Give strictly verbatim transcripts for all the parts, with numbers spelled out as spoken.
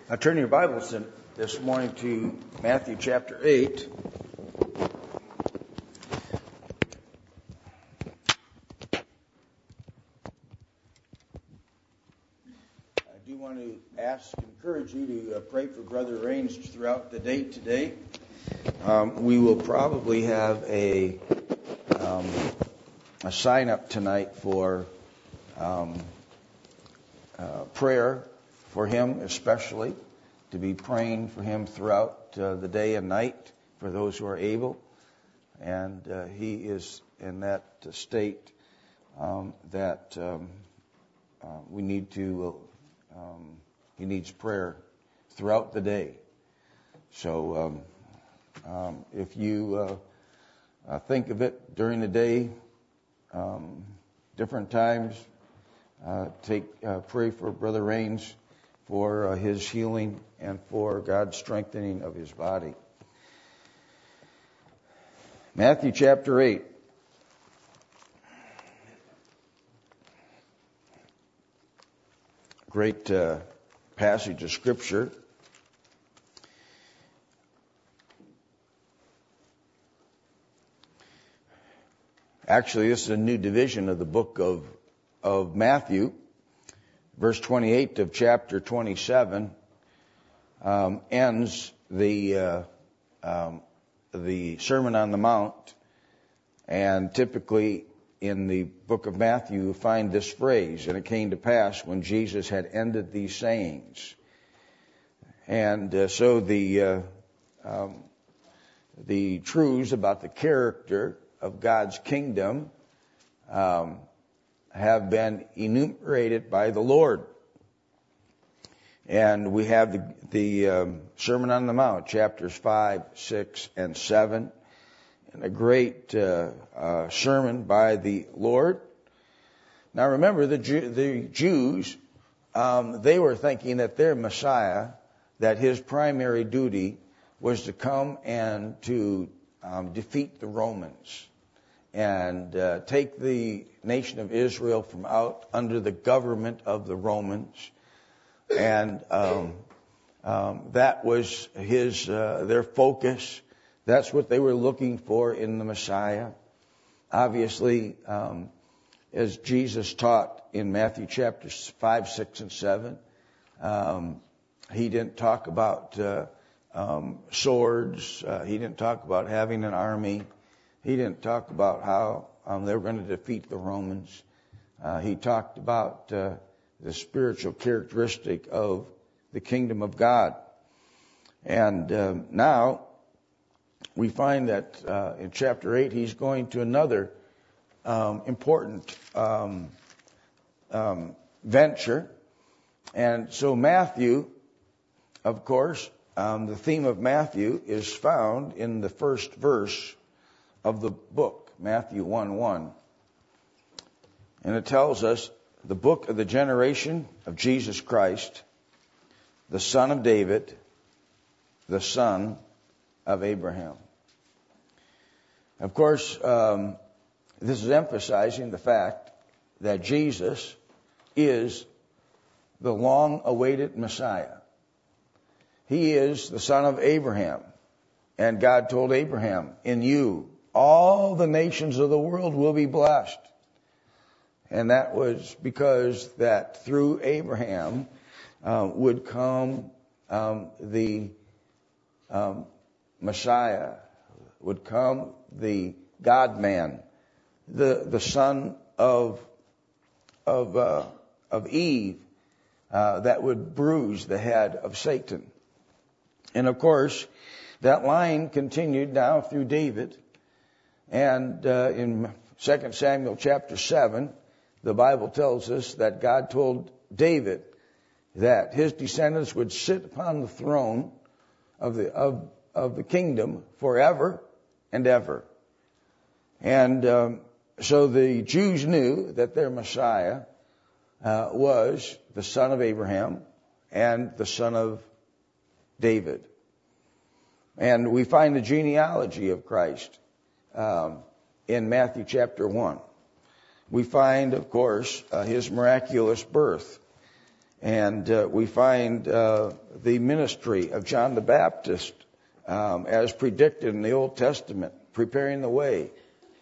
Now turn your Bibles in this morning to Matthew chapter eight. I do want to ask, encourage you to uh, pray for Brother Raines throughout the day today. Um, we will probably have a um, a sign up tonight for um, uh, prayer for him, especially to be praying for him throughout uh, the day and night for those who are able. And uh, he is in that state um, that um, uh, we need to, um, he needs prayer throughout the day. So um, um, if you uh, uh, think of it during the day, um, different times, uh, take uh, pray for Brother Raines for uh, his healing and for God's strengthening of his body. Matthew chapter eight. Great uh, passage of Scripture. Actually, this is a new division of the book of, of Matthew. Verse twenty-eight of chapter twenty-seven um, ends the uh, um, the Sermon on the Mount, and typically in the book of Matthew you find this phrase, "And it came to pass when Jesus had ended these sayings." And uh, so the uh, um, the truths about the character of God's kingdom um, have been enumerated by the Lord. And we have the, the um, Sermon on the Mount, chapters five, six, and seven, and a great uh, uh, sermon by the Lord. Now remember, the, Jew, the Jews, um, they were thinking that their Messiah, that his primary duty was to come and to um, defeat the Romans and uh, take the nation of Israel from out under the government of the Romans. And um, um, that was his uh, their focus. That's what they were looking for in the Messiah. Obviously, um, as Jesus taught in Matthew chapters five, six, and seven, um, he didn't talk about uh, um, swords. Uh, he didn't talk about having an army. He didn't talk about how um, they were going to defeat the Romans. Uh, he talked about uh, the spiritual characteristic of the kingdom of God. And uh, now we find that uh, in chapter eight, he's going to another um, important um, um, venture. And so Matthew, of course, um, the theme of Matthew is found in the first verse of the book, Matthew one one. And it tells us, the book of the generation of Jesus Christ, the son of David, the son of Abraham. Of course, um, this is emphasizing the fact that Jesus is the long-awaited Messiah. He is the son of Abraham. And God told Abraham, "In you, all the nations of the world will be blessed." And that was because that through Abraham uh, would come um, the um, Messiah, would come the God-man, the the son of of uh, of Eve, uh, that would bruise the head of Satan. And of course, that line continued now through David. And uh, in Second Samuel chapter seven, the Bible tells us that God told David that his descendants would sit upon the throne of the of, of the kingdom forever and ever. And um, so the Jews knew that their Messiah uh, was the son of Abraham and the son of David. And we find the genealogy of Christ um, in Matthew chapter one. We find, of course, uh, his miraculous birth. And uh, we find uh, the ministry of John the Baptist um, as predicted in the Old Testament, preparing the way.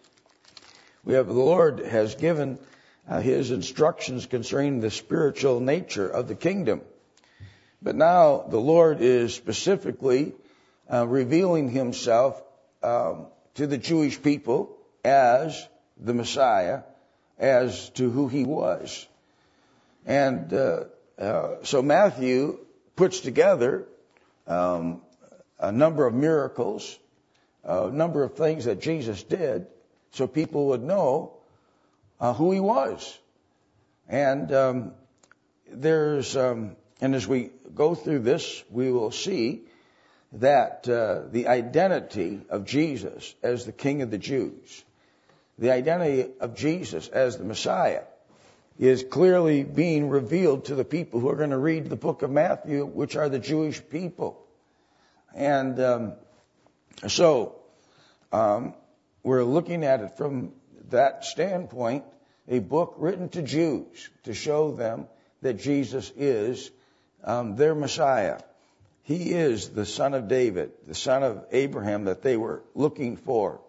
We have the Lord has given uh, his instructions concerning the spiritual nature of the kingdom. But now the Lord is specifically uh, revealing himself um, to the Jewish people as the Messiah, as to who he was. And uh, uh, so Matthew puts together um, a number of miracles, a number of things that Jesus did, so people would know uh, who he was. And um, there's, um, and as we go through this, we will see that uh, the identity of Jesus as the King of the Jews, the identity of Jesus as the Messiah, is clearly being revealed to the people who are going to read the book of Matthew, which are the Jewish people. And um, so um, we're looking at it from that standpoint, a book written to Jews to show them that Jesus is um, their Messiah. He is the son of David, the son of Abraham that they were looking for.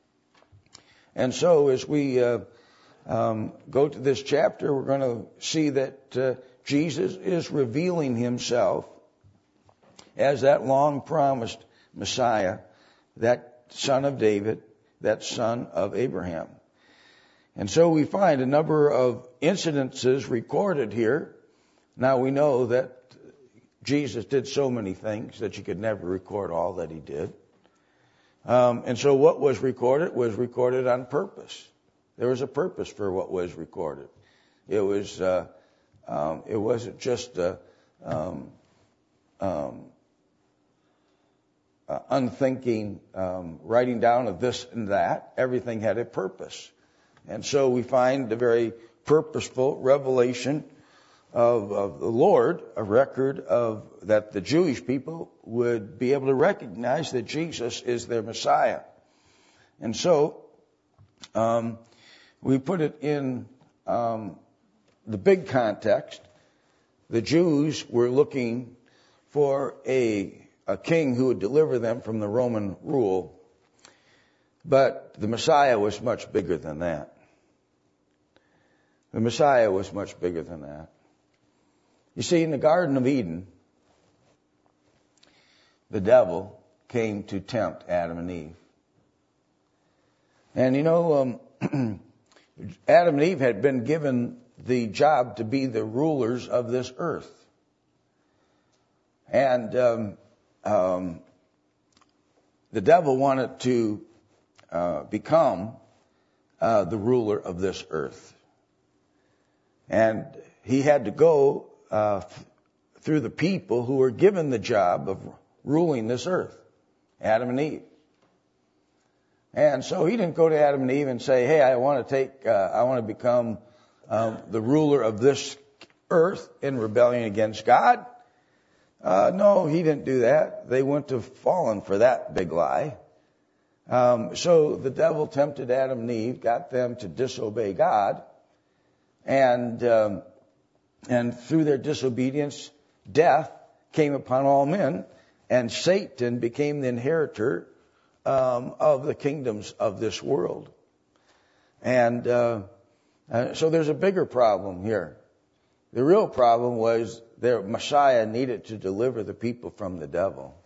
And so as we uh, um, go to this chapter, we're going to see that uh, Jesus is revealing himself as that long-promised Messiah, that son of David, that son of Abraham. And so we find a number of incidences recorded here. Now we know that Jesus did so many things that you could never record all that he did. Um, and so what was recorded was recorded on purpose. There was a purpose for what was recorded. It was, uh, um, it wasn't just a, um, um, uh, unthinking um, writing down of this and that. Everything had a purpose. And so we find a very purposeful revelation of, of the Lord, a record of that the Jewish people would be able to recognize that Jesus is their Messiah. And so um, we put it in um, the big context. The Jews were looking for a, a king who would deliver them from the Roman rule. But the Messiah was much bigger than that. The Messiah was much bigger than that. You see, in the Garden of Eden, the devil came to tempt Adam and Eve. And you know, um, Adam and Eve had been given the job to be the rulers of this earth. And um, um, the devil wanted to uh, become uh, the ruler of this earth. And he had to go uh, th- through the people who were given the job of ruling this earth, Adam and Eve. And so he didn't go to Adam and Eve and say, hey, I want to take, uh, I want to become um, the ruler of this earth in rebellion against God. Uh, no, he didn't do that. They wouldn't have fallen for that big lie. Um, so the devil tempted Adam and Eve, got them to disobey God. And um, and through their disobedience, death came upon all men, and Satan became the inheritor um, of the kingdoms of this world. And uh, uh, so there's a bigger problem here. The real problem was their Messiah needed to deliver the people from the devil.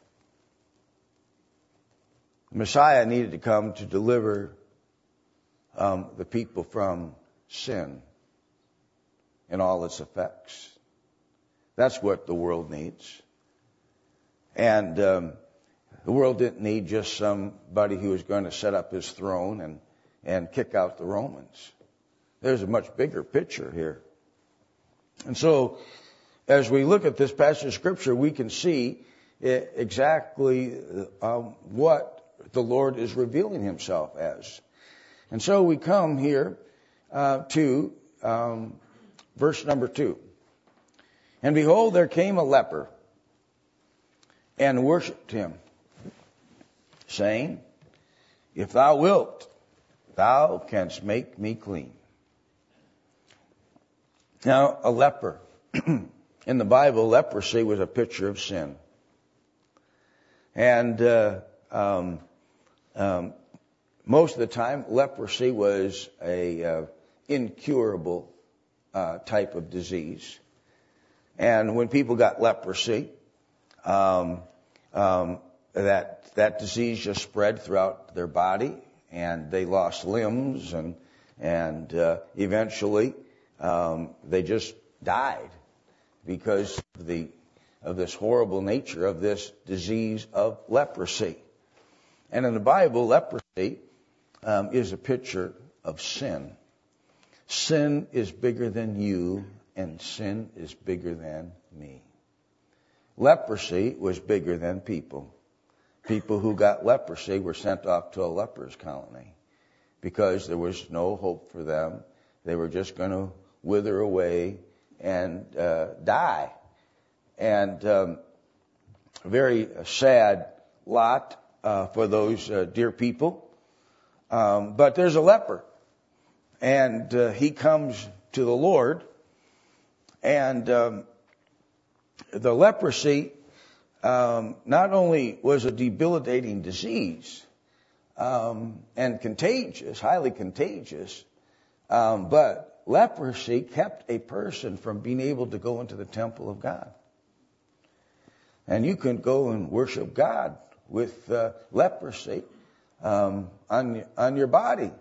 The Messiah needed to come to deliver um, the people from sin and all its effects. That's what the world needs. And um, the world didn't need just somebody who was going to set up his throne and, and kick out the Romans. There's a much bigger picture here. And so, as we look at this passage of Scripture, we can see exactly um, what the Lord is revealing himself as. And so we come here uh, to um, verse number two. And behold, there came a leper and worshipped him, saying, if thou wilt, thou canst make me clean. Now, a leper. in the Bible, leprosy was a picture of sin. And uh, um, um, most of the time, leprosy was a uh, incurable uh, type of disease. And when people got leprosy, um, um, that that disease just spread throughout their body, and they lost limbs, and and uh, eventually um, they just died because of the of this horrible nature of this disease of leprosy. And in the Bible, leprosy um, is a picture of sin. Sin is bigger than you, and sin is bigger than me. Leprosy was bigger than people. People who got leprosy were sent off to a leper's colony because there was no hope for them. They were just going to wither away and uh, die. And um, a very sad lot uh, for those uh, dear people. Um, but there's a leper, and uh, he comes to the Lord, and um, the leprosy um, not only was a debilitating disease um, and contagious, highly contagious, um, but leprosy kept a person from being able to go into the temple of God. And you can go and worship God with uh, leprosy um, on on your body.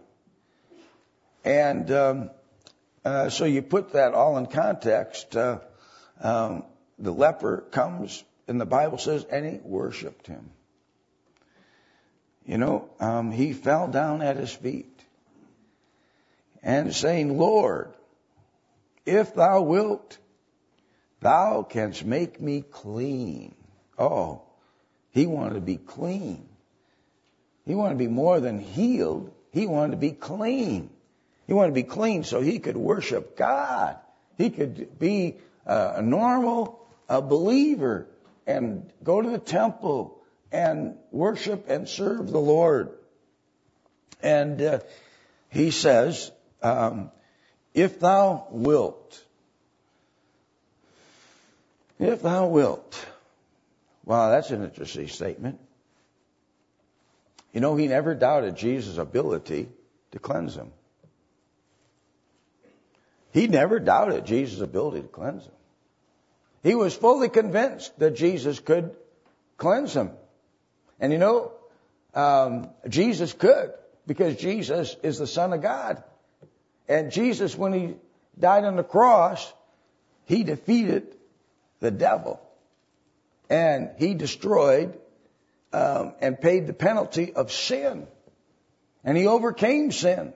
And um, uh, so you put that all in context. Uh, um, the leper comes, and the Bible says, and he worshipped him. You know, um, he fell down at his feet and saying, Lord, if thou wilt, thou canst make me clean. Oh, he wanted to be clean. He wanted to be more than healed. He wanted to be clean. He wanted to be clean so he could worship God. He could be uh, a normal a believer and go to the temple and worship and serve the Lord. And uh, he says, um, if thou wilt, if thou wilt. Wow, that's an interesting statement. You know, he never doubted Jesus' ability to cleanse him. He never doubted Jesus' ability to cleanse him. He was fully convinced that Jesus could cleanse him. And you know, um, Jesus could, because Jesus is the Son of God. And Jesus, when he died on the cross, he defeated the devil. And he destroyed um, and paid the penalty of sin. And he overcame sin.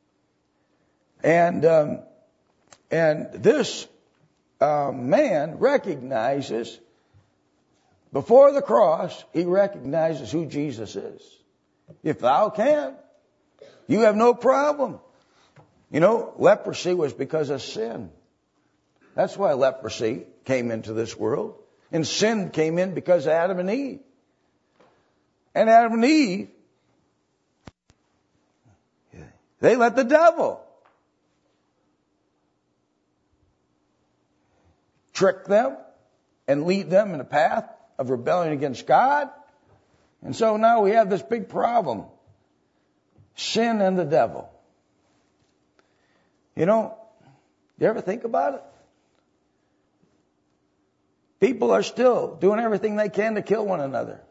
And um, and this uh, man recognizes, before the cross, he recognizes who Jesus is. If thou can, you have no problem. You know, leprosy was because of sin. That's why leprosy came into this world. And sin came in because of Adam and Eve. And Adam and Eve, they let the devil trick them and lead them in a path of rebellion against God. And so now we have this big problem. Sin and the devil. You know, you ever think about it? People are still doing everything they can to kill one another.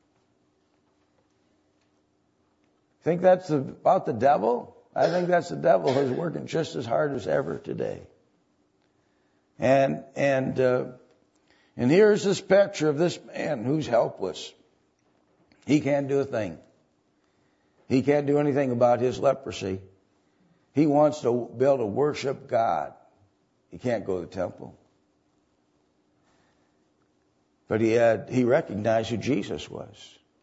Think that's about the devil? I think that's the devil who's working just as hard as ever today. And and uh, and here's this picture of this man who's helpless. He can't do a thing. He can't do anything about his leprosy. He wants to be able to worship God. He can't go to the temple. But he had, he recognized who Jesus was.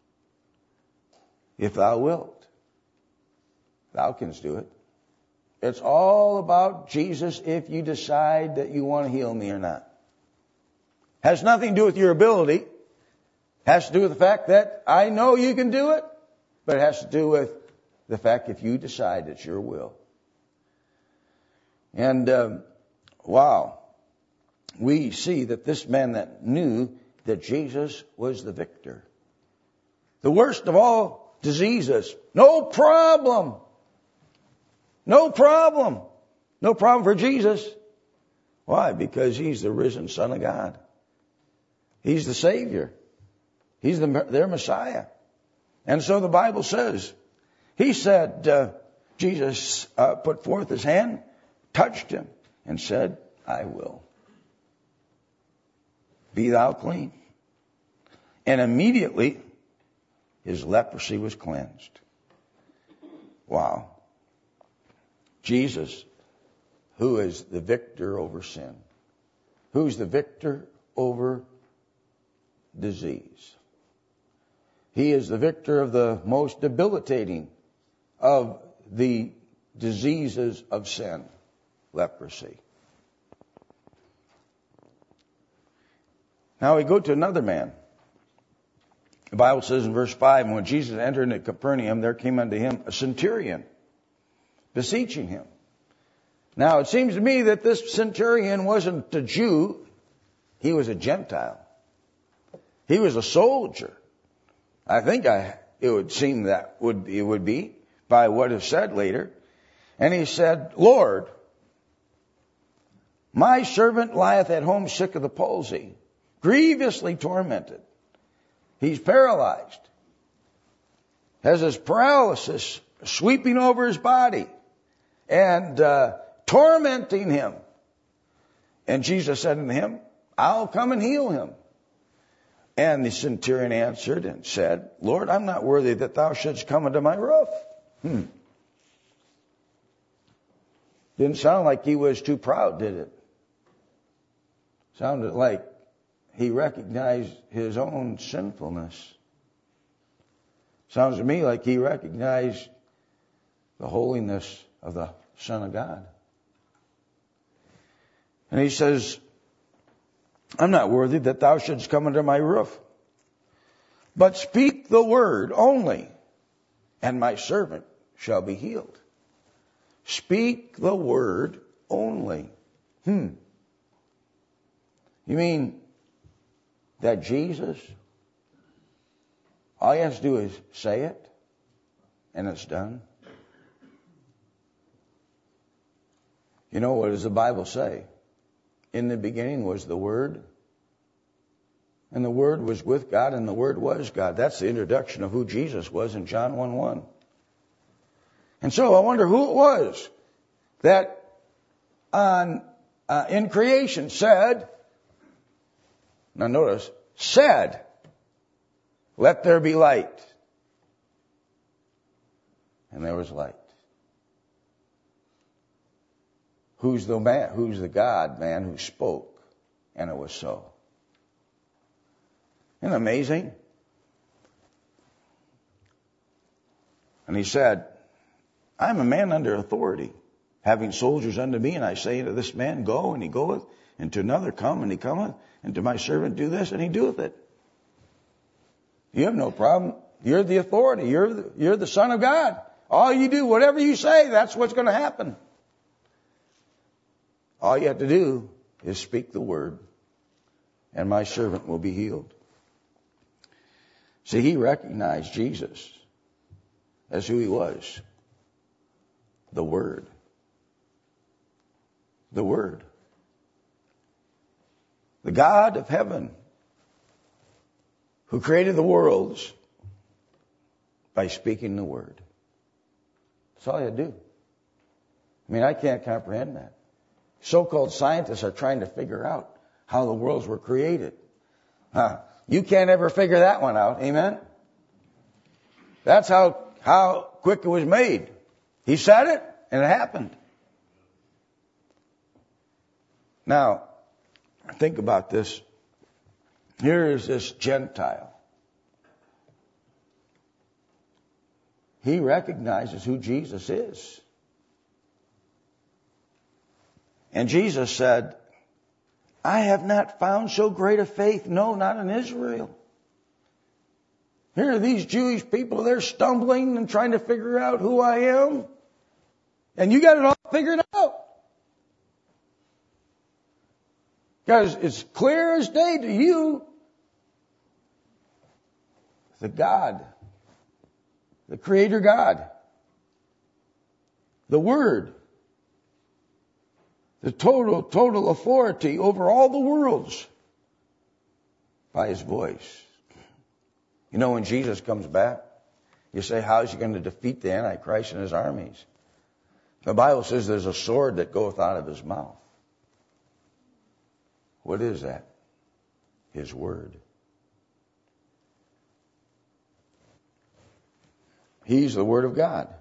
If thou wilt, thou canst do it. It's all about Jesus if you decide that you want to heal me or not. Has nothing to do with your ability. Has to do with the fact that I know you can do it. But it has to do with the fact if you decide it's your will. And, um, wow. we see that this man that knew that Jesus was the victor. The worst of all diseases. No problem. No problem. No problem for Jesus. Why? Because he's the risen Son of God. He's the Savior. He's the, their Messiah. And so the Bible says, he said, uh, Jesus uh, put forth his hand, touched him, and said, I will. Be thou clean. And immediately his leprosy was cleansed. Wow. Jesus, who is the victor over sin, who's the victor over disease. He is the victor of the most debilitating of the diseases of sin, leprosy. Now we go to another man. The Bible says in verse five, and when Jesus entered into Capernaum, there came unto him a centurion, beseeching him. Now it seems to me that this centurion wasn't a Jew, he was a Gentile. He was a soldier. I think I, it would seem that would it would be by what is said later. And he said, Lord, my servant lieth at home sick of the palsy, grievously tormented. He's paralyzed, has his paralysis sweeping over his body and uh, tormenting him. And Jesus said unto him, I'll come and heal him. And the centurion answered and said, Lord, I'm not worthy that thou shouldst come under my roof. Hmm. Didn't sound like he was too proud, did it? Sounded like he recognized his own sinfulness. Sounds to me like he recognized the holiness of the Son of God. And he says, I'm not worthy that thou shouldst come under my roof, but speak the word only, and my servant shall be healed. Speak the word only. Hmm. You mean that Jesus, all you have to do is say it, and it's done? You know, what does the Bible say? In the beginning was the Word, and the Word was with God, and the Word was God. That's the introduction of who Jesus was in John one one. And so I wonder who it was that on uh, in creation said, now notice, said, let there be light. And there was light. Who's the man, who's the God man who spoke, and it was so. Isn't it amazing? And he said, I'm a man under authority, having soldiers under me, and I say to this man, go, and he goeth, and to another, come, and he cometh, and to my servant, do this, and he doeth it. You have no problem. You're the authority. You're the, you're the Son of God. All you do, whatever you say, that's what's going to happen. All you have to do is speak the word, and my servant will be healed. See, he recognized Jesus as who he was. The Word. The Word. The God of heaven, who created the worlds by speaking the Word. That's all you have to do. I mean, I can't comprehend that. So-called scientists are trying to figure out how the worlds were created. Huh. You can't ever figure that one out. Amen? That's how, how quick it was made. He said it, and it happened. Now, think about this. Here is this Gentile. He recognizes who Jesus is. And Jesus said, I have not found so great a faith, no, not in Israel. Here are these Jewish people, they're stumbling and trying to figure out who I am. And you got it all figured out. Because it's clear as day to you that God, the Creator God, the Word, the total, total authority over all the worlds by His voice. You know, when Jesus comes back, you say, how is He going to defeat the Antichrist and his armies? The Bible says there's a sword that goeth out of His mouth. What is that? His Word. He's the Word of God.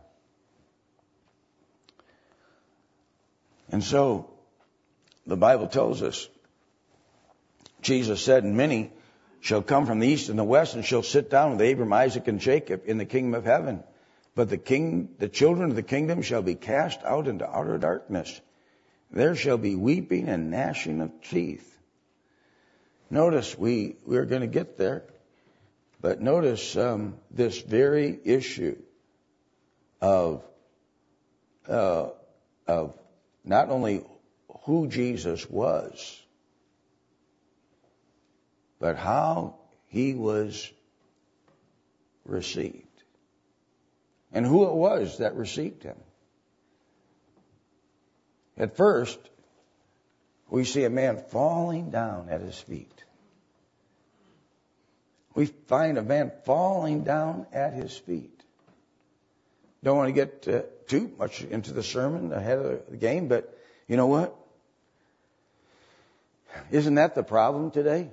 And so, the Bible tells us, Jesus said, and many shall come from the east and the west and shall sit down with Abraham, Isaac, and Jacob in the kingdom of heaven. But the king, the children of the kingdom shall be cast out into outer darkness. There shall be weeping and gnashing of teeth. Notice, we, we're going to get there, but notice um, this very issue of, uh, of not only who Jesus was, but how He was received. And who it was that received Him. At first, we see a man falling down at His feet. We find a man falling down at His feet. Don't want to get uh, too much into the sermon ahead of the game, but you know what? Isn't that the problem today?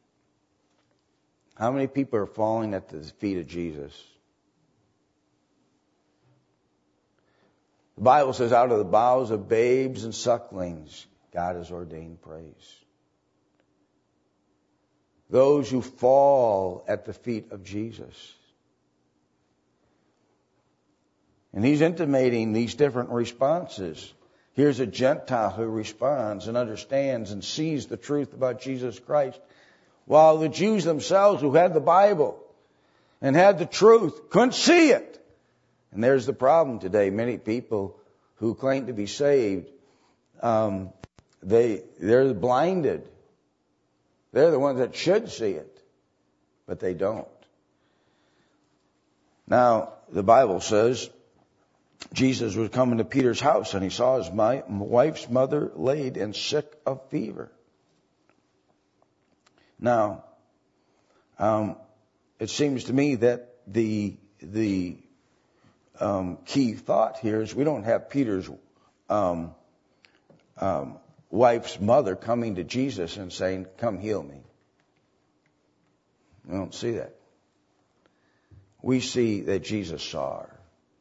How many people are falling at the feet of Jesus? The Bible says, out of the bowels of babes and sucklings, God has ordained praise. Those who fall at the feet of Jesus. And He's intimating these different responses. Here's a Gentile who responds and understands and sees the truth about Jesus Christ, while the Jews themselves, who had the Bible and had the truth, couldn't see it. And there's the problem today. Many people who claim to be saved, um, they, they're blinded. They're the ones that should see it, but they don't. Now, the Bible says Jesus was coming to Peter's house and he saw his wife's mother laid and sick of fever. Now, um, it seems to me that the the um, key thought here is we don't have Peter's um, um, wife's mother coming to Jesus and saying, "Come heal me." We don't see that. We see that Jesus saw her.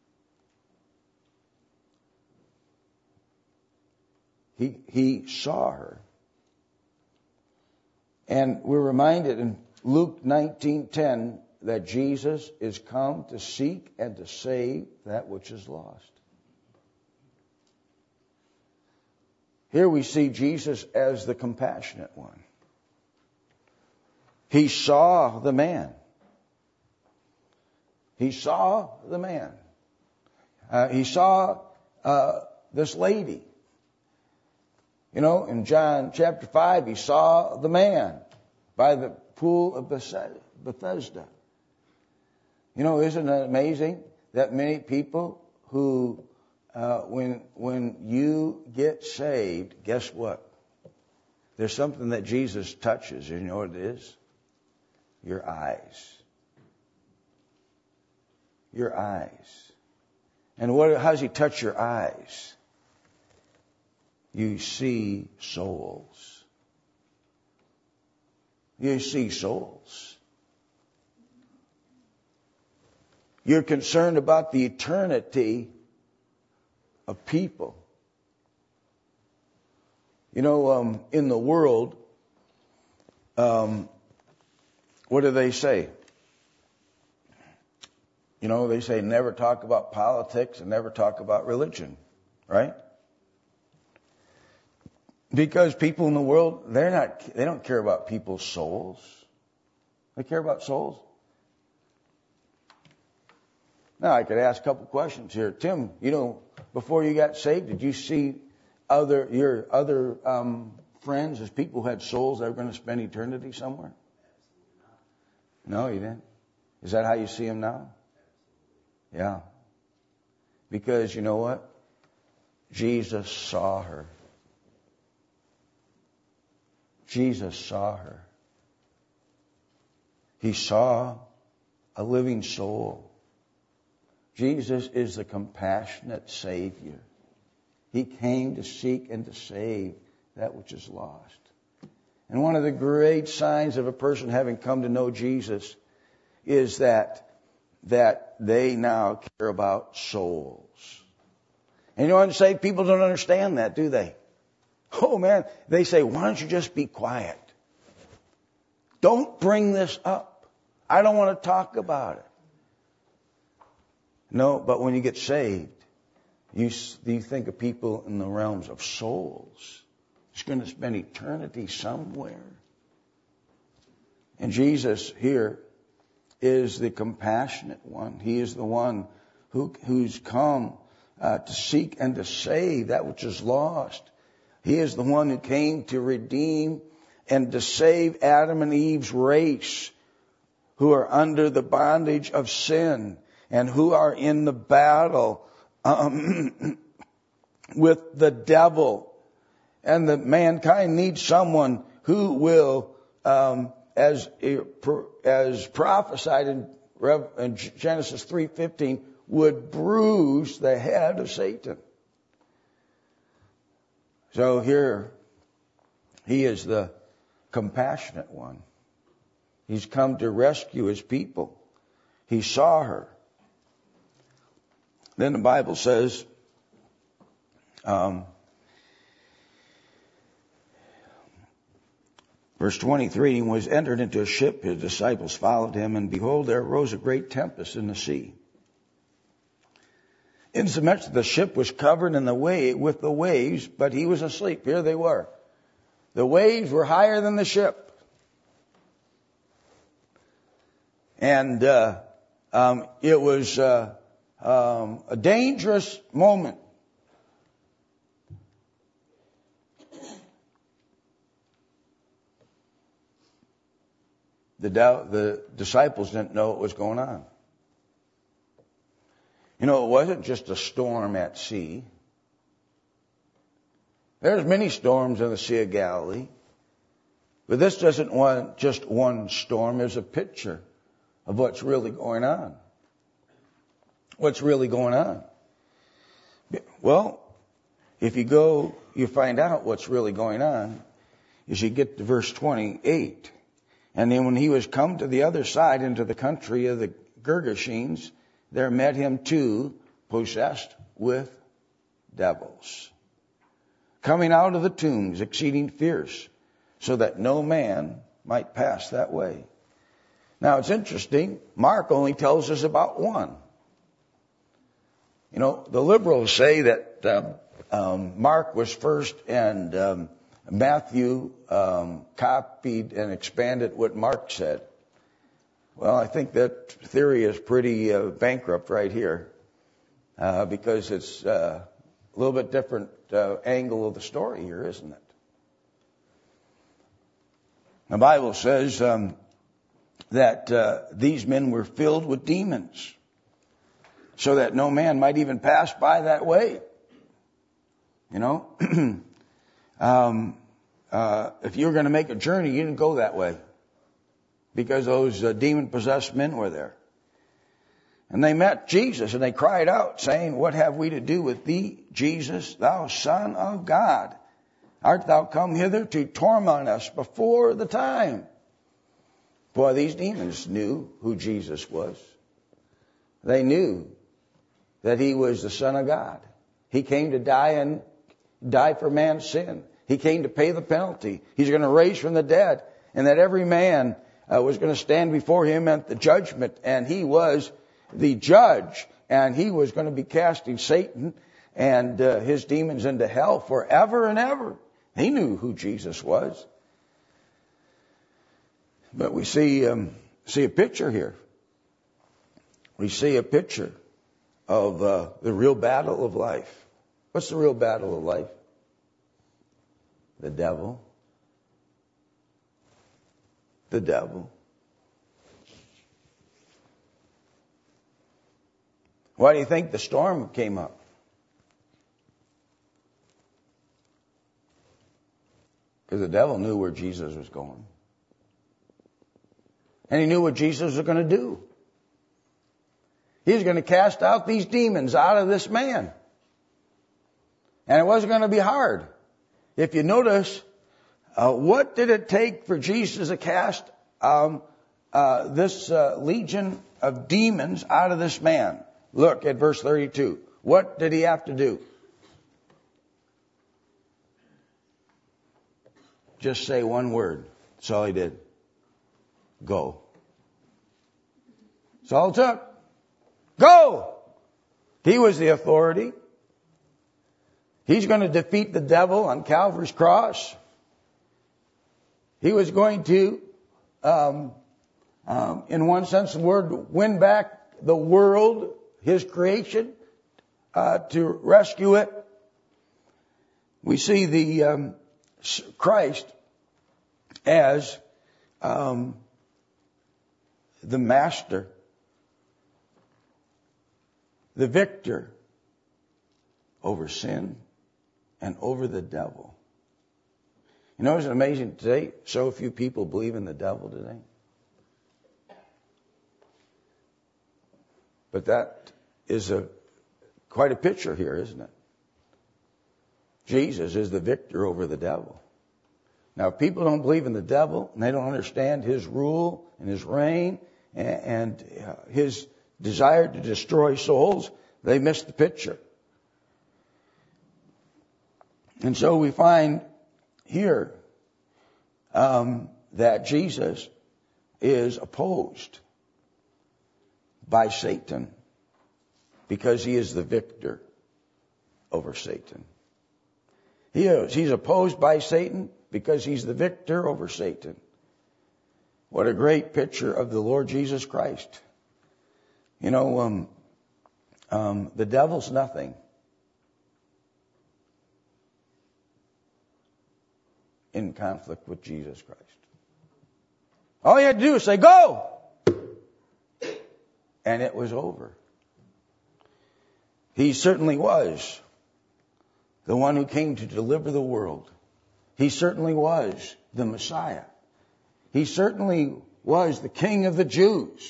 He he saw her. And we're reminded in Luke nineteen ten that Jesus is come to seek and to save that which is lost. Here we see Jesus as the compassionate one. He saw the man. He saw the man. Uh, he saw uh, this lady. You know, in John chapter five, he saw the man by the pool of Bethesda. You know, isn't it amazing that many people who, uh, when when you get saved, guess what? There's something that Jesus touches. You know what it is? Your eyes. Your eyes. And what? How does He touch your eyes? You see souls. You see souls. You're concerned about the eternity of people. You know, um, in the world, um, what do they say? You know, they say never talk about politics and never talk about religion, right? Because people in the world, they're not, they don't care about people's souls. They care about souls. Now, I could ask a couple questions here. Tim, you know, before you got saved, did you see other, your other, um, friends as people who had souls that were going to spend eternity somewhere? No, you didn't. Is that how you see them now? Yeah. Because you know what? Jesus saw her. Jesus saw her. He saw a living soul. Jesus is the compassionate Savior. He came to seek and to save that which is lost. And one of the great signs of a person having come to know Jesus is that, that they now care about souls. And you know what I'm saying? People don't understand that, do they? Oh man, they say, why don't you just be quiet? Don't bring this up. I don't want to talk about it. No, but when you get saved, you, you think of people in the realms of souls. It's going to spend eternity somewhere. And Jesus here is the compassionate one. He is the one who, who's come uh, to seek and to save that which is lost. He is the one who came to redeem and to save Adam and Eve's race, who are under the bondage of sin and who are in the battle um, with the devil. And that mankind needs someone who will, um, as as prophesied in, Rev, in Genesis three fifteen, would bruise the head of Satan. So here, he is the compassionate one. He's come to rescue his people. He saw her. Then the Bible says, um, verse twenty-three, he was entered into a ship, his disciples followed him, and behold, there arose a great tempest in the sea, insomuch that the ship was covered in the way with the waves, but he was asleep. Here they were. The waves were higher than the ship. And uh, um, it was uh, um, a dangerous moment. The, doubt, the disciples didn't know what was going on. You know, it wasn't just a storm at sea. There's many storms in the Sea of Galilee. But this doesn't want just one storm. There's a picture of what's really going on. What's really going on? Well, if you go, you find out what's really going on is you get to verse twenty-eight. And then when he was come to the other side into the country of the Gergesenes, there met him two possessed with devils, coming out of the tombs, exceeding fierce, so that no man might pass that way. Now it's interesting, Mark only tells us about one. You know, the liberals say that um, um, Mark was first and um, Matthew um, copied and expanded what Mark said. Well, I think that theory is pretty uh, bankrupt right here uh, because it's uh, a little bit different uh, angle of the story here, isn't it? The Bible says um, that uh, these men were filled with demons so that no man might even pass by that way. You know, um, uh, if you were going to make a journey, you didn't go that way because those uh, demon-possessed men were there. And they met Jesus and they cried out saying, what have we to do with thee, Jesus, thou Son of God? Art thou come hither to torment us before the time? Boy, these demons knew who Jesus was. They knew that he was the Son of God. He came to die and die for man's sin. He came to pay the penalty. He's going to raise from the dead. And that every man uh, was going to stand before him at the judgment. And he was the judge. And he was going to be casting Satan and uh, his demons into hell forever and ever. He knew who Jesus was. But we see um, see a picture here. We see a picture of uh, the real battle of life. What's the real battle of life? The devil The devil. Why do you think the storm came up? Because the devil knew where Jesus was going. And he knew what Jesus was going to do. He was going to cast out these demons out of this man. And it wasn't going to be hard. If you notice, uh, what did it take for Jesus to cast um, uh, this uh, legion of demons out of this man? Look at verse thirty-two. What did he have to do? Just say one word. That's all he did. Go. That's all it took. Go! He was the authority. He's going to defeat the devil on Calvary's cross. He was going to, um, um, in one sense of the word, win back the world, his creation, uh, to rescue it. We see the um, Christ as um, the master, the victor over sin and over the devil. You know, it's amazing today, so few people believe in the devil today. But that is a quite a picture here, isn't it? Jesus is the victor over the devil. Now, if people don't believe in the devil, and they don't understand his rule and his reign and, and uh, his desire to destroy souls, they miss the picture. And so we find here um, that Jesus is opposed by Satan because he is the victor over Satan. He is. He's opposed by Satan because he's the victor over Satan. What a great picture of the Lord Jesus Christ. You know, um, um, the devil's nothing. In conflict with Jesus Christ. All you had to do is say, go! And it was over. He certainly was the one who came to deliver the world. He certainly was the Messiah. He certainly was the King of the Jews.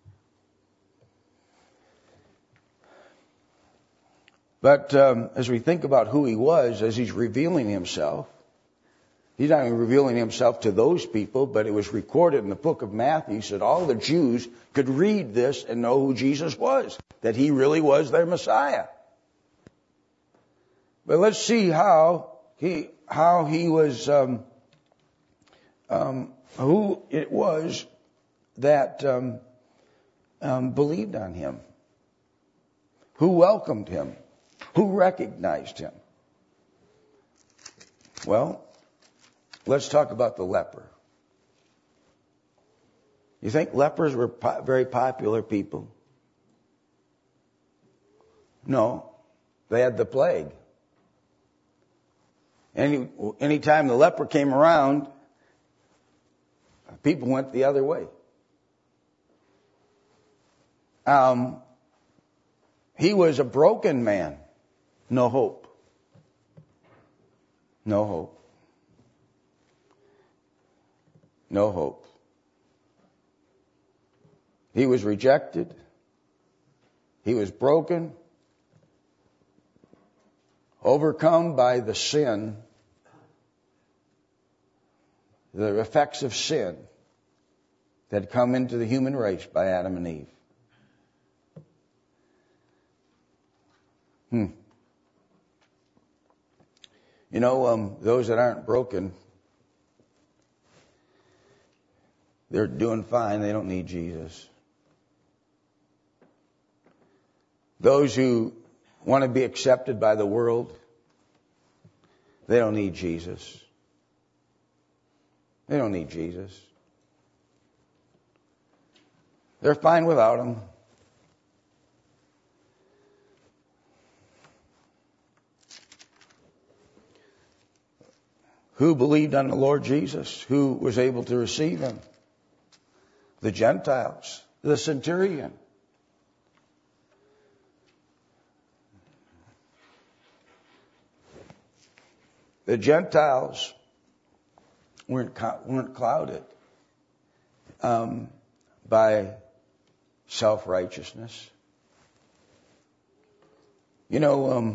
But um, as we think about who he was, as he's revealing himself, he's not even revealing himself to those people, but it was recorded in the book of Matthew so that all the Jews could read this and know who Jesus was, that he really was their Messiah. But let's see how he how he was, um, um, who it was that um, um, believed on him, who welcomed him, who recognized him. Well, let's talk about the leper. You think lepers were po- very popular people? No, they had the plague. Any anytime the leper came around, people went the other way. Um, he was a broken man. No hope. No hope. No hope. He was rejected. He was broken. Overcome by the sin, the effects of sin that had come into the human race by Adam and Eve. Hmm. You know, um, those that aren't broken, they're doing fine. They don't need Jesus. Those who want to be accepted by the world, they don't need Jesus. They don't need Jesus. They're fine without him. Who believed on the Lord Jesus? Who was able to receive him? The Gentiles, the centurion. The Gentiles weren't, weren't clouded um, by self-righteousness. You know, um,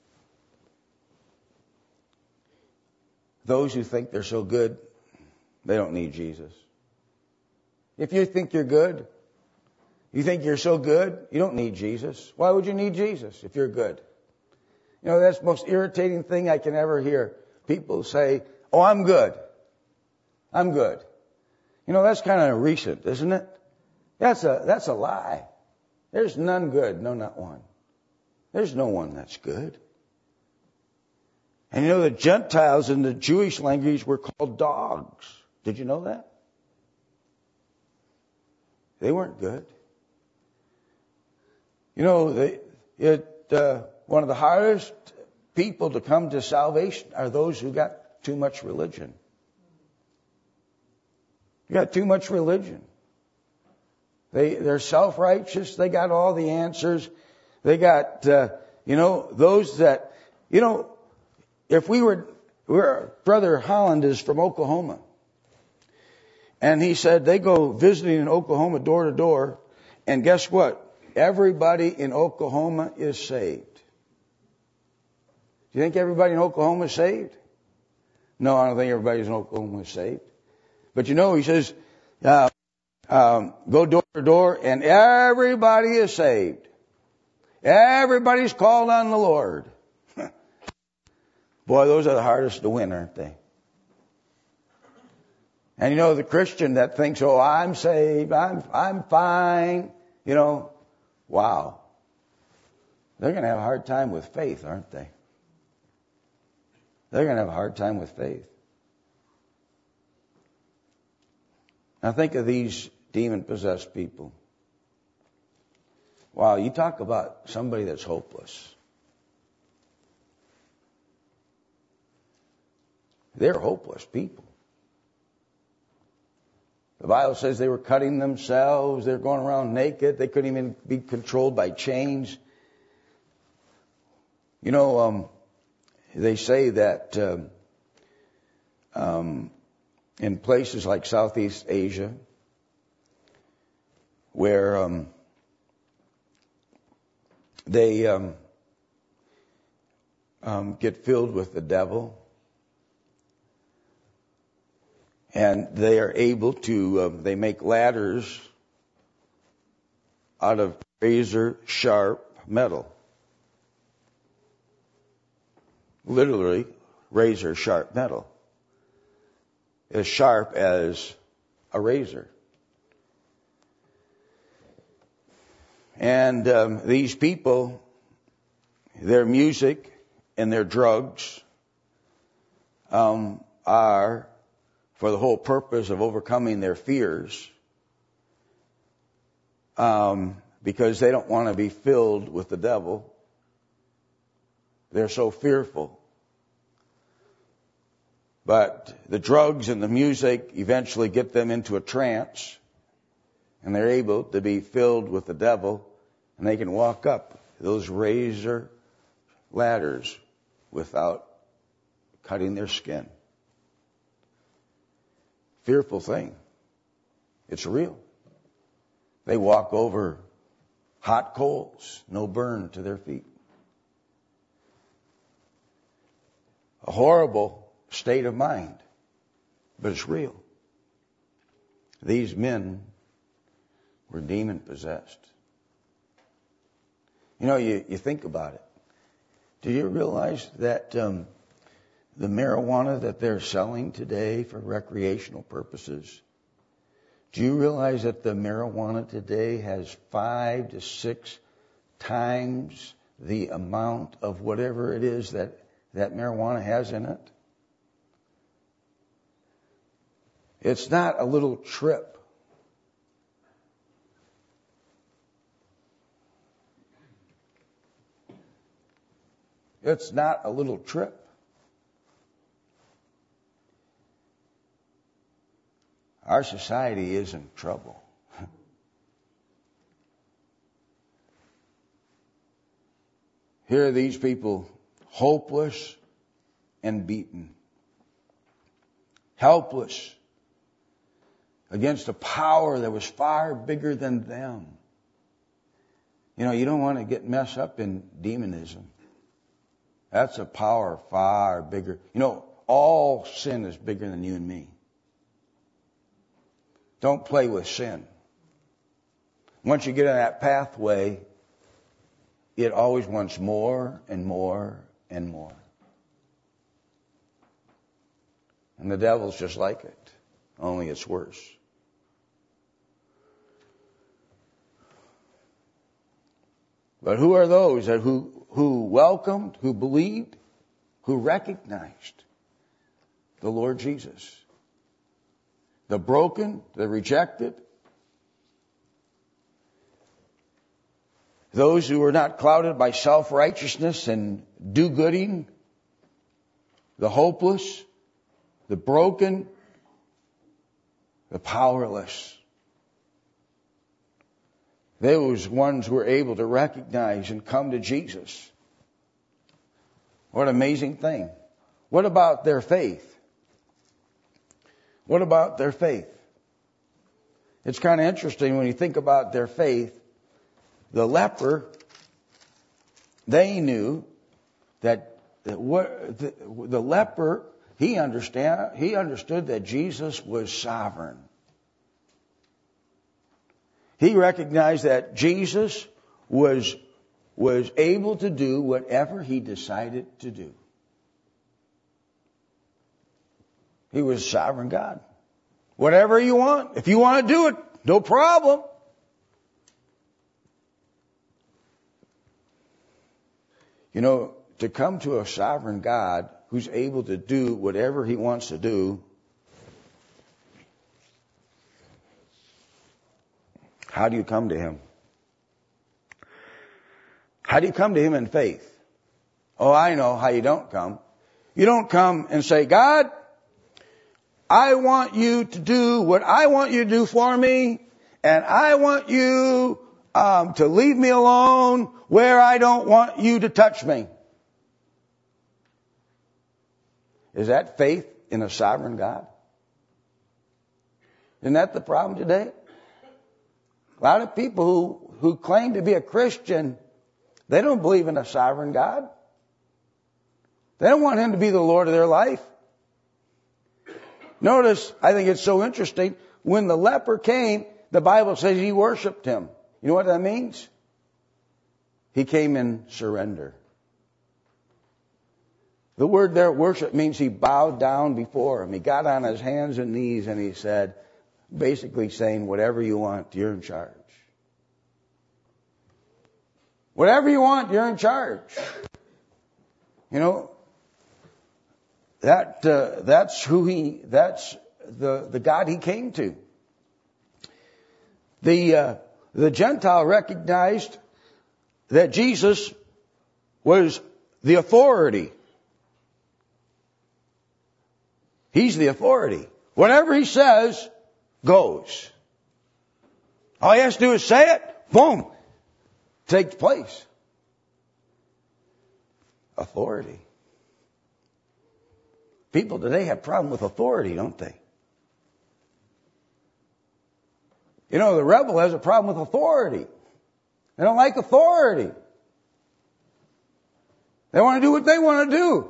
those who think they're so good, they don't need Jesus. If you think you're good, you think you're so good, you don't need Jesus. Why would you need Jesus if you're good? You know, that's the most irritating thing I can ever hear. People say, oh, I'm good. I'm good. You know, that's kind of recent, isn't it? That's a, that's a lie. There's none good. No, not one. There's no one that's good. And you know, the Gentiles in the Jewish language were called dogs. Did you know that? They weren't good. You know, they, it, uh, one of the hardest people to come to salvation are those who got too much religion. You got too much religion. They, they're self-righteous. They got all the answers. They got, uh, you know, those that, you know, if we were, we're, Brother Holland is from Oklahoma. And he said they go visiting in Oklahoma door to door. And guess what? Everybody in Oklahoma is saved. Do you think everybody in Oklahoma is saved? No, I don't think everybody in Oklahoma is saved. But you know, he says, uh, um, go door to door and everybody is saved. Everybody's called on the Lord. Boy, those are the hardest to win, aren't they? And you know, the Christian that thinks, oh, I'm saved, I'm, I'm fine, you know, wow. They're going to have a hard time with faith, aren't they? They're going to have a hard time with faith. Now think of these demon-possessed people. Wow, you talk about somebody that's hopeless. They're hopeless people. The Bible says they were cutting themselves. They're going around naked. They couldn't even be controlled by chains. You know, um, they say that um, um, in places like Southeast Asia, where um, they um, um, get filled with the devil, and they are able to, uh, they make ladders out of razor sharp metal. Literally, razor sharp metal. As sharp as a razor. And um, these people, their music and their drugs um, are for the whole purpose of overcoming their fears, um, because they don't want to be filled with the devil. They're so fearful. But the drugs and the music eventually get them into a trance, and they're able to be filled with the devil, and they can walk up those razor ladders without cutting their skin. Fearful thing. It's real. They walk over hot coals, no burn to their feet. A horrible state of mind, but it's real. These men were demon possessed. You know, you, you think about it. Do you realize that um, the marijuana that they're selling today for recreational purposes, do you realize that the marijuana today has five to six times the amount of whatever it is that that marijuana has in it? It's not a little trip. It's not a little trip. Our society is in trouble. Here are these people hopeless and beaten. Helpless against a power that was far bigger than them. You know, you don't want to get messed up in demonism. That's a power far bigger. You know, all sin is bigger than you and me. Don't play with sin. Once you get on that pathway, it always wants more and more and more. And the devil's just like it, only it's worse. But who are those that who, who welcomed, who believed, who recognized the Lord Jesus? The broken, the rejected, those who were not clouded by self-righteousness and do-gooding, the hopeless, the broken, the powerless. Those ones who were able to recognize and come to Jesus. What an amazing thing. What about their faith? What about their faith? It's kind of interesting when you think about their faith. The leper, they knew that, that what, the, the leper, he understand, he understood that Jesus was sovereign. He recognized that Jesus was, was able to do whatever he decided to do. He was a sovereign God. Whatever you want, if you want to do it, no problem. You know, to come to a sovereign God who's able to do whatever he wants to do, how do you come to him? How do you come to him in faith? Oh, I know how you don't come. You don't come and say, God, I want you to do what I want you to do for me, and I want you um, to leave me alone where I don't want you to touch me. Is that faith in a sovereign God? Isn't that the problem today? A lot of people who, who claim to be a Christian, they don't believe in a sovereign God. They don't want him to be the Lord of their life. Notice, I think it's so interesting, when the leper came, the Bible says he worshiped him. You know what that means? He came in surrender. The word there, worship, means he bowed down before him. He got on his hands and knees and he said, basically saying, whatever you want, you're in charge. Whatever you want, you're in charge. You know, that uh, that's who he, that's the, the God he came to. The, uh, the Gentile recognized that Jesus was the authority. He's the authority. Whatever he says goes. All he has to do is say it, boom, takes place. Authority. People today have a problem with authority, don't they? You know, the rebel has a problem with authority. They don't like authority. They want to do what they want to do.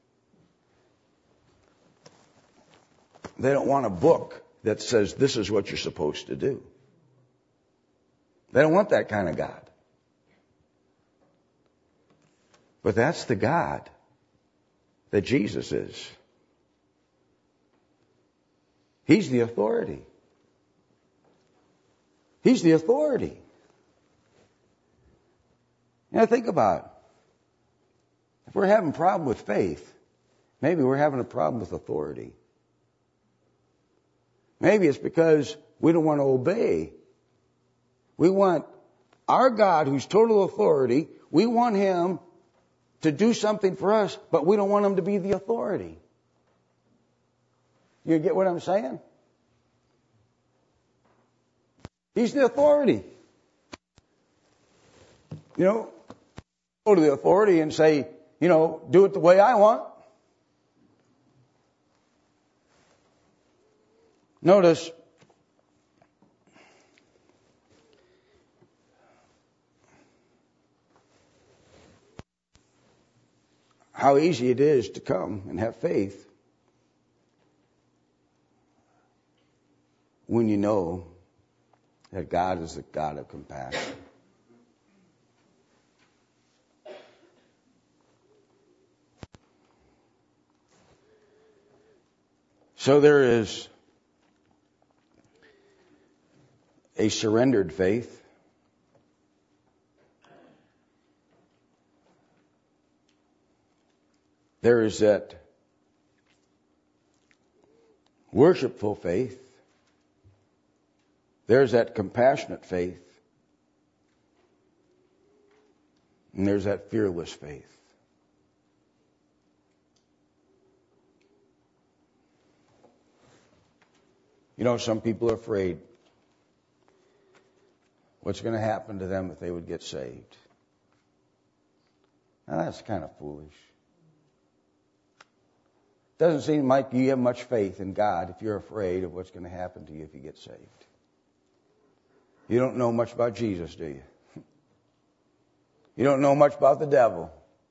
They don't want a book that says this is what you're supposed to do. They don't want that kind of God. But that's the God that Jesus is. He's the authority. He's the authority. Now think about it. If we're having a problem with faith, maybe we're having a problem with authority. Maybe it's because we don't want to obey. We want our God, who's total authority, we want him to do something for us, but we don't want him to be the authority. You get what I'm saying? He's the authority. You know, go to the authority and say, you know, do it the way I want. Notice how easy it is to come and have faith when you know that God is a God of compassion. So there is a surrendered faith. There is that worshipful faith. There's that compassionate faith. And there's that fearless faith. You know, some people are afraid what's going to happen to them if they would get saved. Now that's kind of foolish. Doesn't seem like you have much faith in God if you're afraid of what's going to happen to you if you get saved. You don't know much about Jesus, do you? You don't know much about the devil.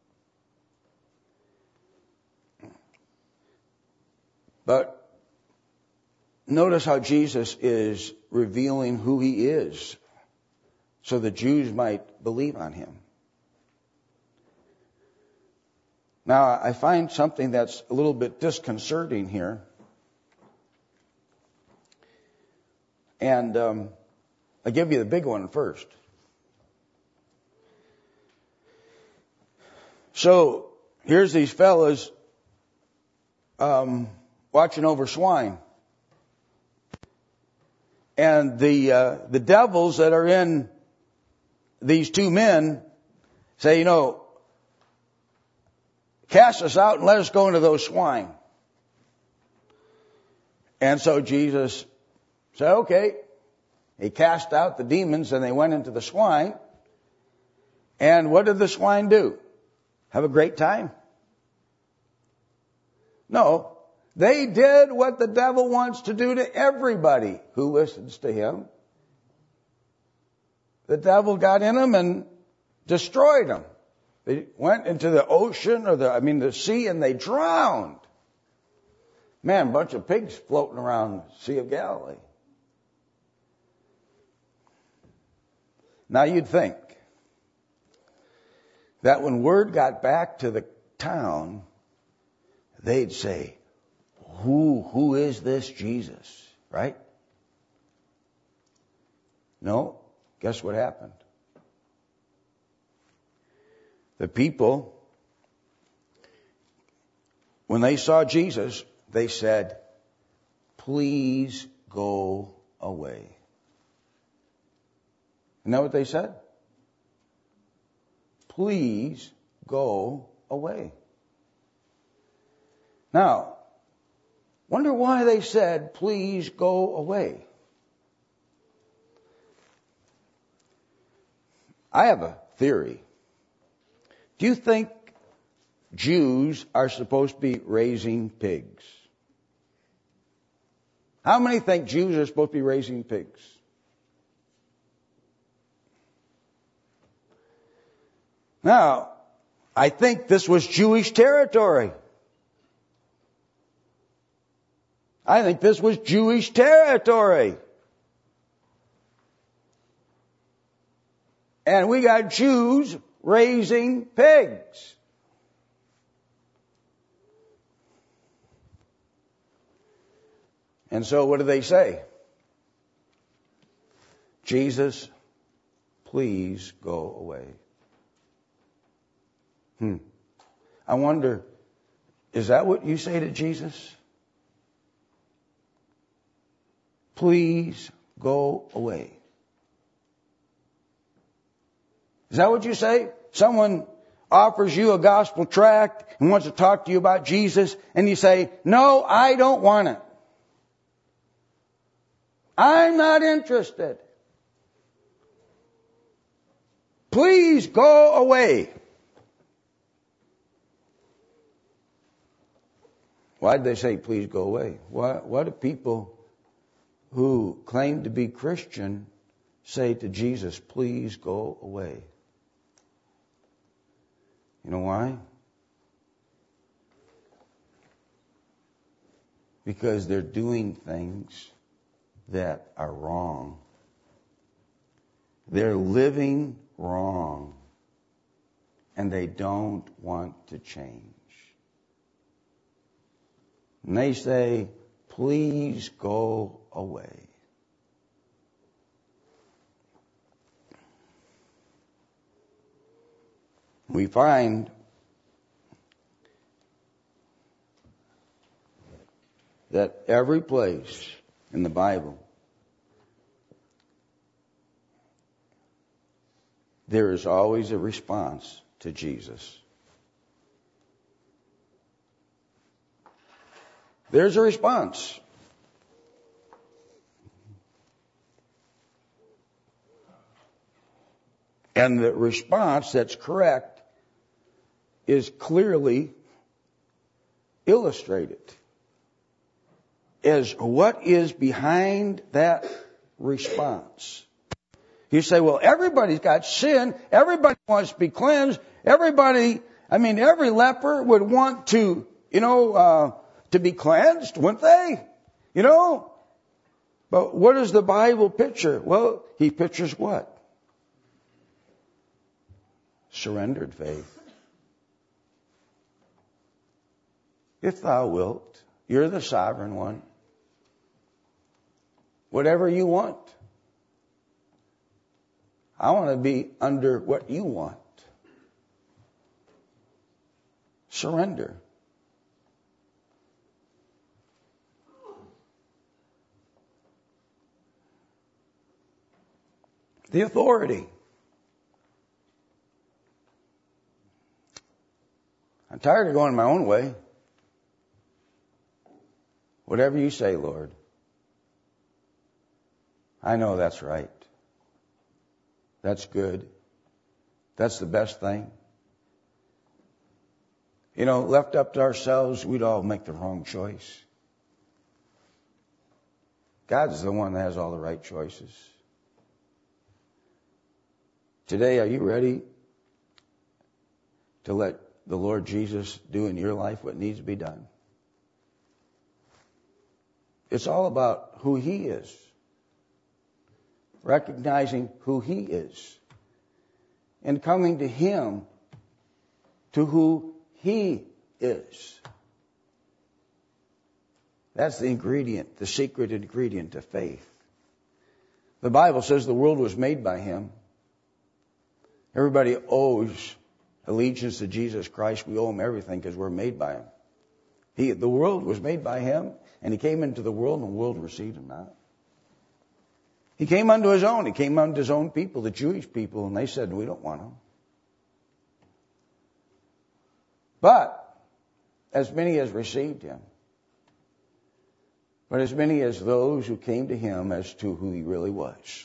But notice how Jesus is revealing who he is so the Jews might believe on him. Now, I find something that's a little bit disconcerting here. And um, I'll give you the big one first. So, here's these fellas um, watching over swine. And the uh, the devils that are in these two men say, you know, cast us out and let us go into those swine. And so Jesus said, okay. He cast out the demons and they went into the swine. And what did the swine do? Have a great time? No. They did what the devil wants to do to everybody who listens to him. The devil got in them and destroyed them. They went into the ocean or the, I mean the sea, and they drowned. Man, a bunch of pigs floating around the Sea of Galilee. Now you'd think that when word got back to the town, they'd say, Who, who is this Jesus? Right? No. Guess what happened? The people, when they saw Jesus, they said, please go away. Isn't that what they said? Please go away. Now, wonder why they said, please go away. I have a theory. Do you think Jews are supposed to be raising pigs? How many think Jews are supposed to be raising pigs? Now, I think this was Jewish territory. I think this was Jewish territory. And we got Jews raising pigs. And so what do they say? Jesus, please go away. Hmm. I wonder, is that what you say to Jesus? Please go away. Is that what you say? Someone offers you a gospel tract and wants to talk to you about Jesus, and you say, no, I don't want it. I'm not interested. Please go away. Why did they say, please go away? Why, why do people who claim to be Christian say to Jesus, please go away? You know why? Because they're doing things that are wrong. They're living wrong. And they don't want to change. And they say, please go away. We find that every place in the Bible there is always a response to Jesus. There's a response. And the response that's correct is clearly illustrated as what is behind that response. You say, well, everybody's got sin. Everybody wants to be cleansed. Everybody, I mean, every leper would want to, you know, uh, to be cleansed, wouldn't they? You know? But what does the Bible picture? Well, he pictures what? Surrendered faith. If thou wilt, you're the sovereign one. Whatever you want. I want to be under what you want. Surrender. The authority. I'm tired of going my own way. Whatever you say, Lord. I know that's right. That's good. That's the best thing. You know, left up to ourselves, we'd all make the wrong choice. God's the one that has all the right choices. Today, are you ready to let the Lord Jesus do in your life what needs to be done? It's all about who He is. Recognizing who He is. And coming to Him to who He is. That's the ingredient, the secret ingredient of faith. The Bible says the world was made by Him. Everybody owes allegiance to Jesus Christ. We owe Him everything because we're made by Him. He, the world was made by Him, and He came into the world, and the world received Him not. He came unto His own. He came unto His own people, the Jewish people, and they said, we don't want Him. But, as many as received Him, but as many as those who came to Him as to who He really was.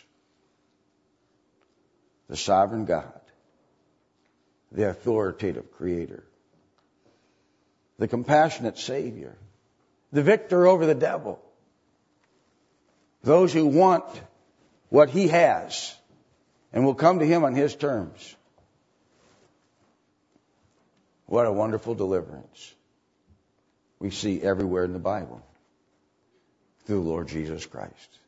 The sovereign God, the authoritative Creator, the compassionate Savior, the victor over the devil, those who want what He has and will come to Him on His terms. What a wonderful deliverance we see everywhere in the Bible through the Lord Jesus Christ.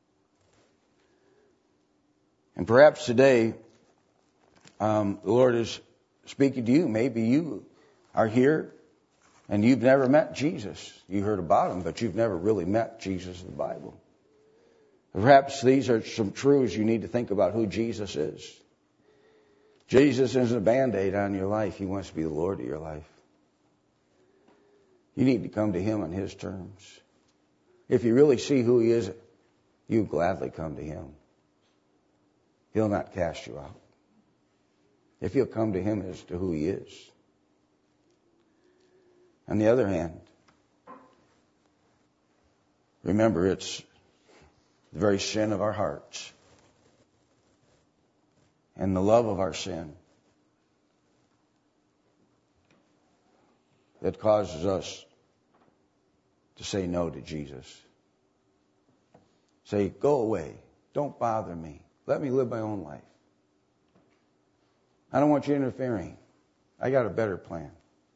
And perhaps today um, the Lord is speaking to you. Maybe you are here and you've never met Jesus. You heard about Him, but you've never really met Jesus in the Bible. Perhaps these are some truths you need to think about who Jesus is. Jesus isn't a Band-Aid on your life. He wants to be the Lord of your life. You need to come to Him on His terms. If you really see who He is, you gladly come to Him. He'll not cast you out. If you'll come to Him as to who He is. On the other hand, remember it's the very sin of our hearts and the love of our sin that causes us to say no to Jesus. Say, go away. Don't bother me. Let me live my own life. I don't want you interfering. I got a better plan.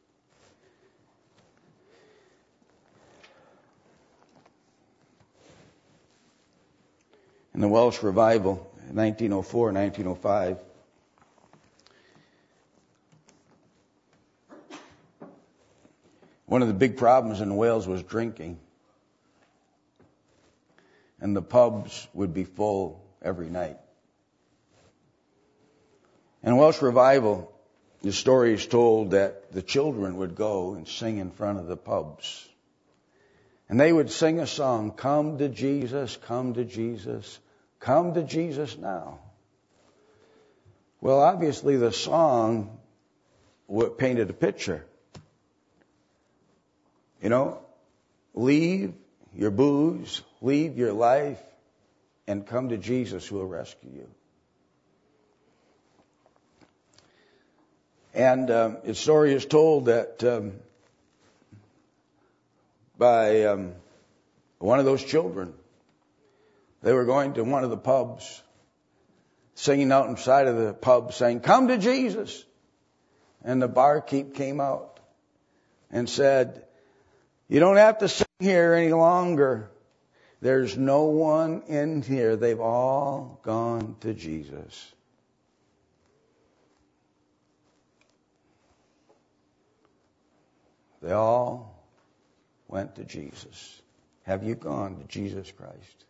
In the Welsh revival, in nineteen oh four, nineteen oh five, one of the big problems in Wales was drinking. And the pubs would be full every night. In Welsh revival, the story is told that the children would go and sing in front of the pubs. And they would sing a song, come to Jesus, come to Jesus, come to Jesus now. Well, obviously the song painted a picture. You know, leave your booze, leave your life, and come to Jesus who will rescue you. And um, its story is told that um, by um, one of those children, they were going to one of the pubs, singing out inside of the pub, saying, come to Jesus. And the barkeep came out and said, you don't have to sing here any longer. There's no one in here. They've all gone to Jesus. They all went to Jesus. Have you gone to Jesus Christ?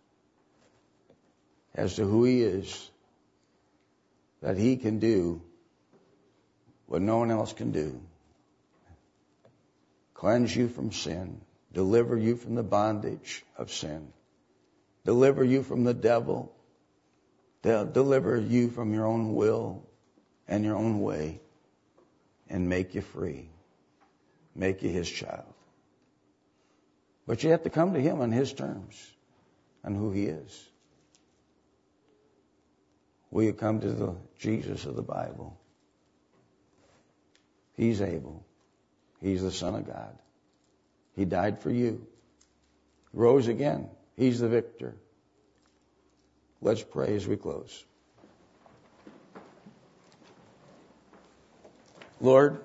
As to who He is, that He can do what no one else can do. Cleanse you from sin. Deliver you from the bondage of sin. Deliver you from the devil. They'll deliver you from your own will and your own way and make you free. Make you His child. But you have to come to Him on His terms, on who He is. Will you come to the Jesus of the Bible? He's able. He's the Son of God. He died for you. Rose again. He's the victor. Let's pray as we close. Lord,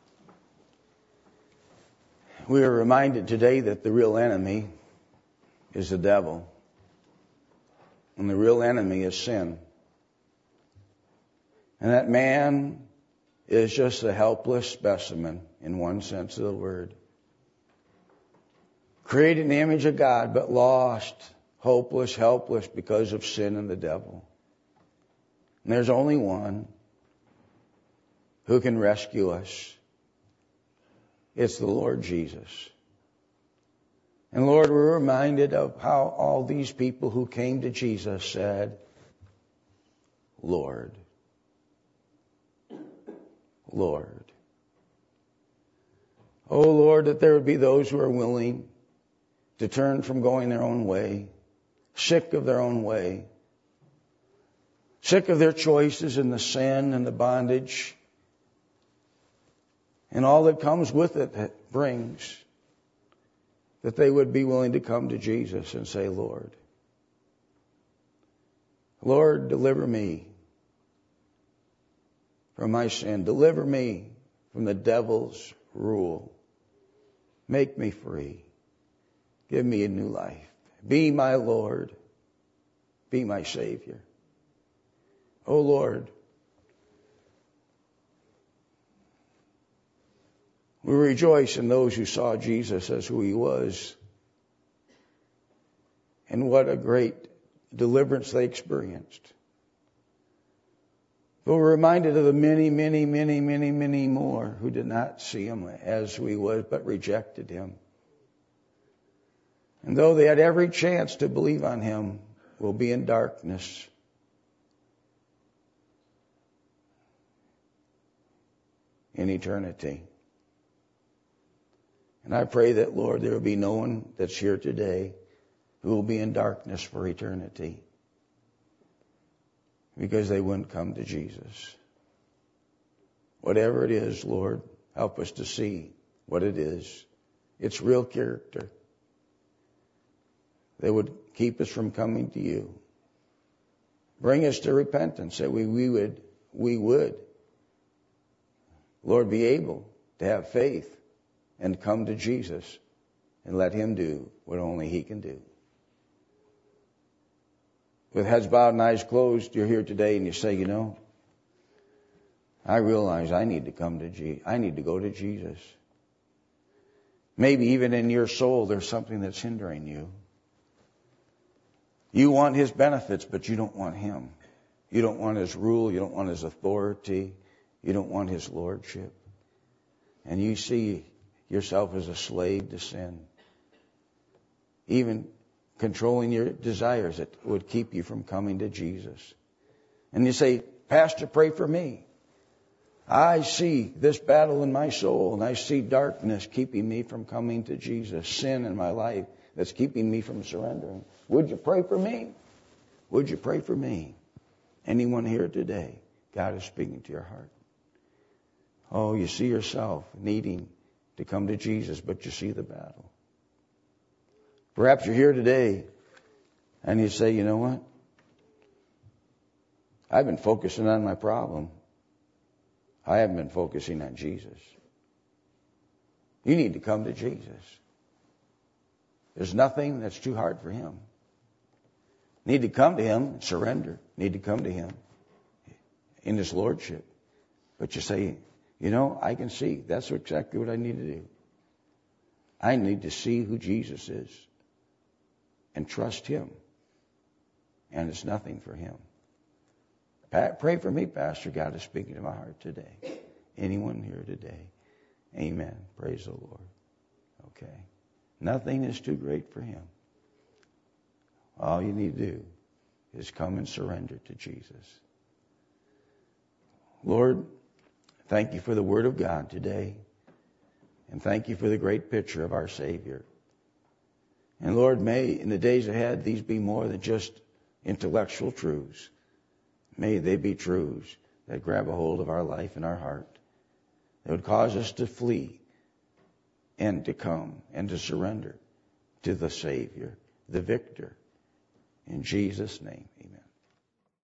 we are reminded today that the real enemy is the devil. And the real enemy is sin. And that man is just a helpless specimen in one sense of the word. Created in the image of God, but lost, hopeless, helpless because of sin and the devil. And there's only one who can rescue us. It's the Lord Jesus. And Lord, we're reminded of how all these people who came to Jesus said, Lord, Lord. Oh Lord, that there would be those who are willing to turn from going their own way, sick of their own way, sick of their choices and the sin and the bondage and all that comes with it that brings, that they would be willing to come to Jesus and say, Lord, Lord, deliver me from my sin. Deliver me from the devil's rule. Make me free. Give me a new life. Be my Lord. Be my Savior. Oh Lord, we rejoice in those who saw Jesus as who He was. And what a great deliverance they experienced. But we're reminded of the many, many, many, many, many more who did not see Him as who He was, but rejected Him. And though they had every chance to believe on Him, will be in darkness. In eternity. And I pray that, Lord, there will be no one that's here today who will be in darkness for eternity. Because they wouldn't come to Jesus. Whatever it is, Lord, help us to see what it is. Its real character. that would keep us from coming to you. Bring us to repentance, that we, we would, we would, Lord, be able to have faith and come to Jesus and let him do what only he can do. With heads bowed and eyes closed, you're here today and you say, you know, I realize I need to come to Jesus. I need to go to Jesus. Maybe even in your soul there's something that's hindering you. You want his benefits, but you don't want him. You don't want his rule. You don't want his authority. You don't want his lordship. And you see yourself as a slave to sin. Even controlling your desires that would keep you from coming to Jesus. And you say, Pastor, pray for me. I see this battle in my soul, and I see darkness keeping me from coming to Jesus, sin in my life that's keeping me from surrendering. Would you pray for me? Would you pray for me? Anyone here today, God is speaking to your heart. Oh, you see yourself needing to come to Jesus, but you see the battle. Perhaps you're here today and you say, you know what? I've been focusing on my problem. I haven't been focusing on Jesus. You need to come to Jesus. There's nothing that's too hard for him. Need to come to him and surrender. Need to come to him in his lordship. But you say, you know, I can see. That's exactly what I need to do. I need to see who Jesus is and trust him. And it's nothing for him. Pray for me, Pastor. God is speaking to my heart today. Anyone here today? Amen. Praise the Lord. Okay. Nothing is too great for him. All you need to do is come and surrender to Jesus. Lord, thank you for the Word of God today. And thank you for the great picture of our Savior. And Lord, may in the days ahead these be more than just intellectual truths. May they be truths that grab a hold of our life and our heart. That would cause us to flee and to come and to surrender to the Savior, the victor. In Jesus' name, amen.